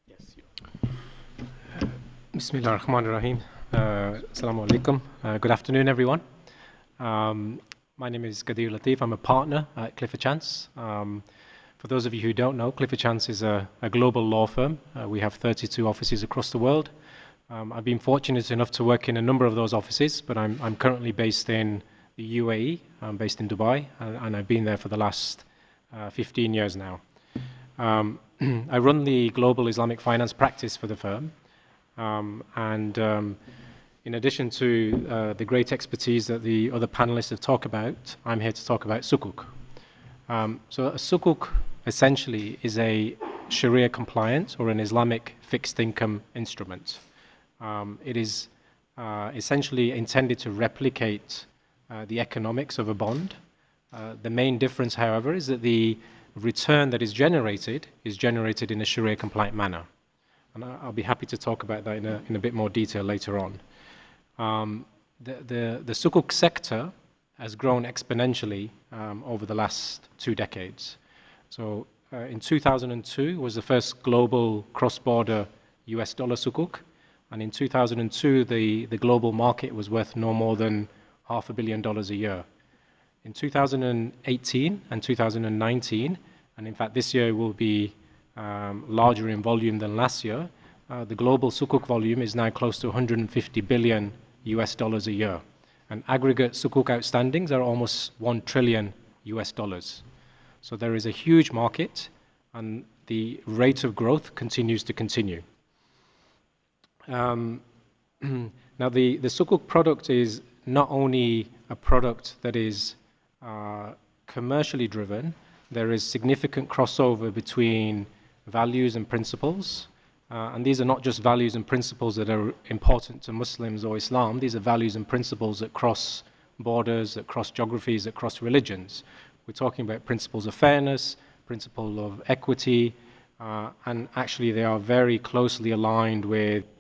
Yes, you Bismillah ar-Rahman ar-Rahim. Assalamu alaikum. Good afternoon, everyone. Um, my name is Qadir Latif. I'm a partner at Clifford Chance. For those of you who don't know, Clifford Chance is a global law firm. We have 32 offices across the world. I've been fortunate enough to work in a number of those offices, but I'm currently based in the UAE. I'm based in Dubai, and I've been there for the last 15 years now. I run the global Islamic finance practice for the firm. And in addition to the great expertise that the other panelists have talked about, I'm here to talk about sukuk. So a sukuk essentially is a Sharia compliant or an Islamic fixed income instrument. It is essentially intended to replicate the economics of a bond. The main difference, however, is that the return that is generated in a Sharia compliant manner. And I'll be happy to talk about that in a bit more detail later on. The sukuk sector has grown exponentially over the last 2 decades. So in 2002 was the first global cross-border US dollar sukuk, and in 2002 the global market was worth no more than $500 million a year. In 2018 and 2019, and in fact this year will be larger in volume than last year, the global sukuk volume is now close to 150 billion US dollars a year. And aggregate sukuk outstandings are almost 1 trillion US dollars. So there is a huge market, and the rate of growth continues to continue. Now, the sukuk product is not only a product that is commercially driven, there is significant crossover between values and principles. And these are not just values and principles that are important to Muslims or Islam, these are values and principles that cross borders, that cross geographies, that cross religions. We're talking about principles of fairness, principle of equity, and actually they are very closely aligned with